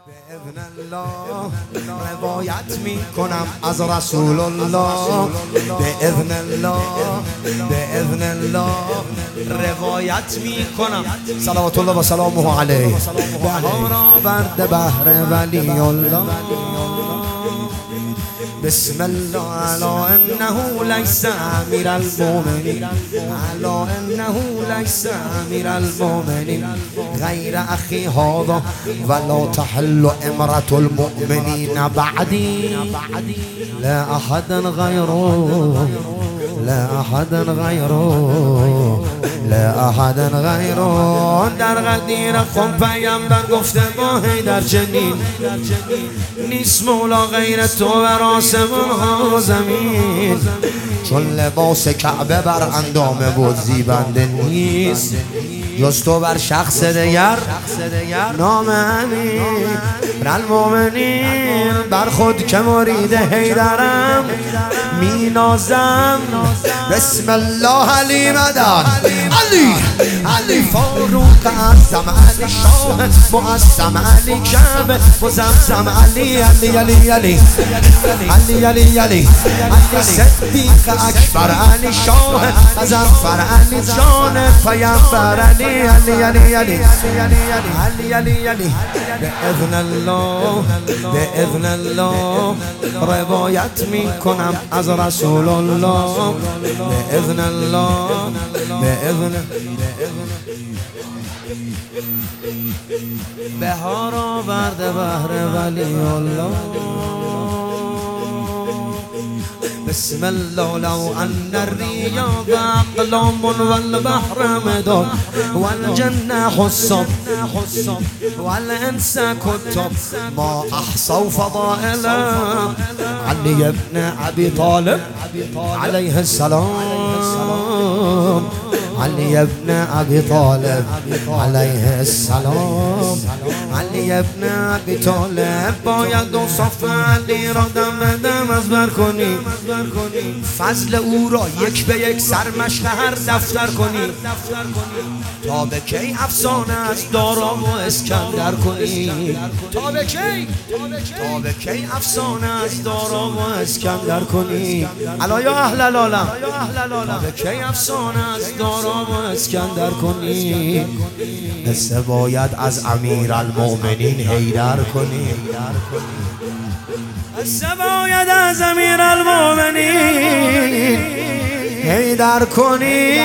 بإذن الله روایت می کنم از رسول الله. بإذن الله بإذن الله روایت می کنم. صلوات الله و سلامه علیه. بهار آورده بهر ولی الله. بسم الله على انه ليس امير المؤمنين، على انه ليس امير المؤمنين غير اخي هذا ولا تحل امرة المؤمنين بعدي. لا احد غيره، لا احد غيره، لا احد غيره. در غدیر خم پیامبر گفته با حیدر چنین نیست مولا غیر تو بر آسمان ها و زمین. چون لباس کعبه بر اندام بود زیبنده نیست جز تو بر شخص دیگر نام امیر المؤمنین. بر خود که مرید حیدرم می نازم. بسم الله علی مدد علی علی فاروق اعظم علی شاه معظم علی کعبه مزمزم علی علی علی علی علی علی علی صدیق اکبر علی شاه مظفر علی جان پیامبر علی علی علی علی علی علی علی. بإذن الله بإذن الله روایت می کنم از رسول الله. بإذن الله بإذن بهار آورده بهر ولی الله. بسم الله لو ان الرياض اقلام والبحر مداد والجنة حصب والانس كتب ما احصوا فضائلا. علي بن ابي طالب عليه السلام، علي بن ابي طالب عليه السلام، علي بن ابي طالب باید اوصاف علی را دم دم از بر کنی. فضل او را یک به یک سرمشق هر دفتر کنی. تا به کی افسانه از دارا و اسکندر کنی. تا به کی افسانه از دارا و اسکندر کنی. الا یا اهل العالم تا به کی افسانه از دارا و اسکندر کنی. قصه باید از امیر المؤمنین حیدر کنی. قصه باید از امیر المؤمنین حیدر کنی.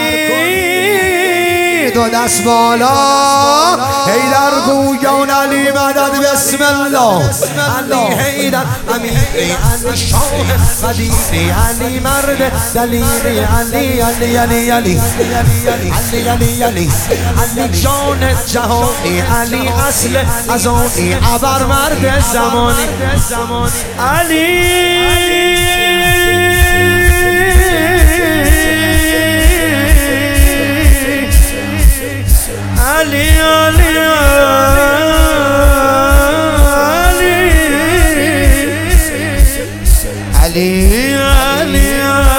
دو دست بالا حیدر گویان علی مدد. بسم الله علی حیدر امیر علی شاه قدیر علی مرد دلیر علی علی علی علی علی علی علی علی جان جهانی علی اصل ازانی ابر مرد زمانی علی علی علی علی علی علی